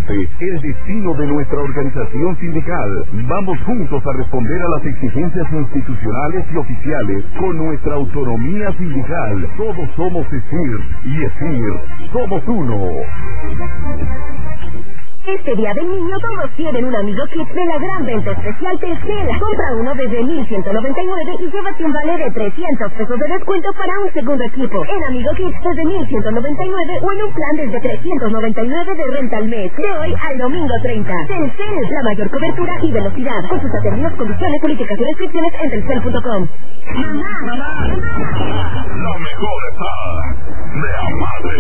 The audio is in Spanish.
presente el destino de nuestra organización sindical. Vamos juntos a responder a las exigencias institucionales y oficiales con nuestra autonomía sindical. Todos somos ESIR y ESIR somos uno. Este día del niño todos tienen un amigo kit de la gran venta especial Telcel. Compra uno desde 1,199 y llévate un vale de 300 pesos de descuento para un segundo equipo. En amigo kit desde 1,199 o en un plan desde 399 de renta al mes. De hoy al domingo 30. Telcel, la mayor cobertura y velocidad. Consulta términos, condiciones, políticas y restricciones en telcel.com. La mejor está de Amadre.